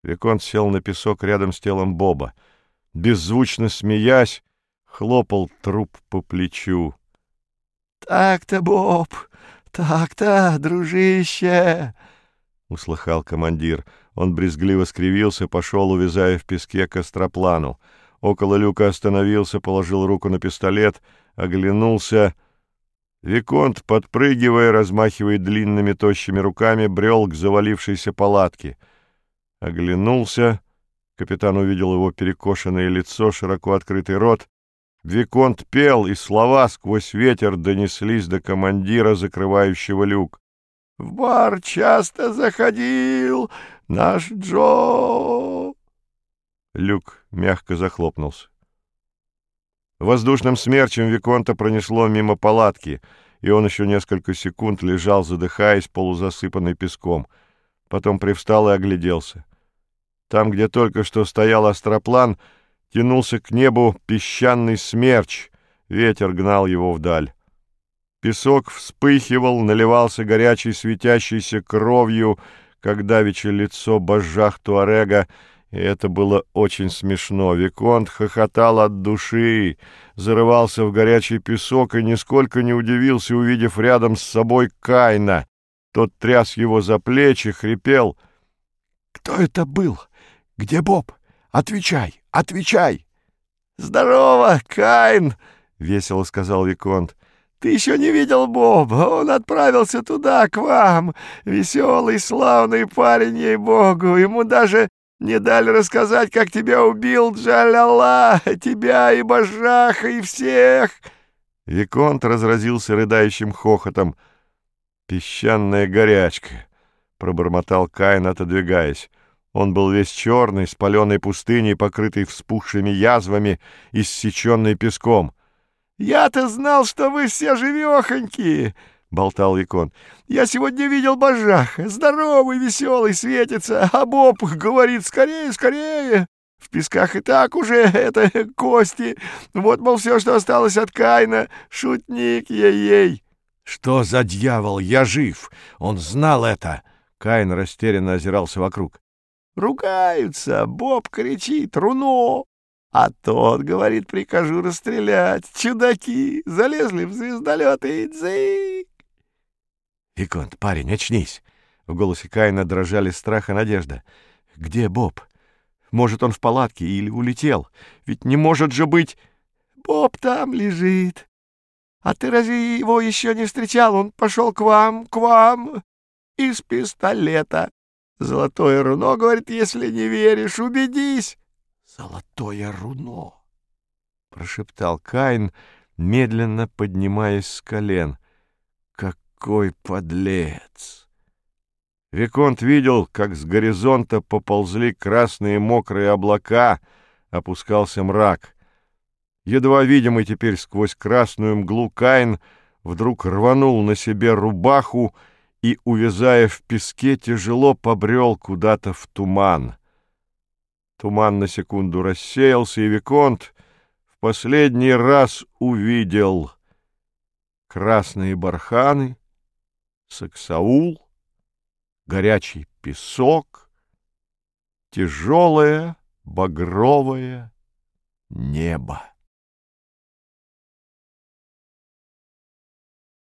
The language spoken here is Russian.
Виконт сел на песок рядом с телом Боба. Беззвучно смеясь, хлопал труп по плечу. «Так-то, Боб, так-то, дружище!» — услыхал командир. Он брезгливо скривился, пошел, увязая в песке, к остроплану. Около люка остановился, положил руку на пистолет, оглянулся. Виконт, подпрыгивая, размахивая длинными тощими руками, брел к завалившейся палатке. Оглянулся. Капитан увидел его перекошенное лицо, широко открытый рот. Виконт пел, и слова сквозь ветер донеслись до командира, закрывающего люк. «В бар часто заходил наш Джо!» Люк мягко захлопнулся. Воздушным смерчем Виконта пронесло мимо палатки, и он еще несколько секунд лежал, задыхаясь, полузасыпанный песком. Потом привстал и огляделся. Там, где только что стоял остроплан, тянулся к небу песчаный смерч, ветер гнал его вдаль. Песок вспыхивал, наливался горячей светящейся кровью, как давеча лицо божжах Туарега, и это было очень смешно. Виконт хохотал от души, зарывался в горячий песок и нисколько не удивился, увидев рядом с собой Кайна. Тот тряс его за плечи, хрипел. «Кто это был? Где Боб? Отвечай, отвечай!» «Здорово, Кайн!» — весело сказал Виконт. «Ты еще не видел Боба? Он отправился туда, к вам. Веселый, славный парень, ей-богу. Ему даже не дали рассказать, как тебя убил Джаляла, тебя и Бажаха, и всех!» Виконт разразился рыдающим хохотом. «Песчаная горячка», — пробормотал Кайн, отодвигаясь. Он был весь черный, с паленой пустыней, покрытый вспухшими язвами, иссеченный песком. «Я-то знал, что вы все живехонькие!» — болтал Виконт. «Я сегодня видел Бажаха. Здоровый, веселый, светится. А Боб говорит: скорее, скорее! В песках и так уже это кости. Вот, мол, все, что осталось от Кайна. Шутник ей-ей!» «Что за дьявол? Я жив! Он знал это!» Кайн растерянно озирался вокруг. «Ругаются. Боб кричит: руно! А тот говорит: прикажу расстрелять. Чудаки залезли в звездолет и дзык!» «Виконт, парень, очнись!» В голосе Кайна дрожали страх и надежда. «Где Боб? Может, он в палатке или улетел? Ведь не может же быть...» «Боб там лежит. А ты разве его еще не встречал? Он пошел к вам, из пистолета. Золотое руно, говорит, если не веришь, убедись». «Золотое руно!» — прошептал Кайн, медленно поднимаясь с колен. «Какой подлец!» Виконт видел, как с горизонта поползли красные мокрые облака, опускался мрак. Едва видимый теперь сквозь красную мглу Кайн вдруг рванул на себе рубаху и, увязая в песке, тяжело побрел куда-то в туман. Туман на секунду рассеялся, и Виконт в последний раз увидел красные барханы, саксаул, горячий песок, тяжелое багровое небо.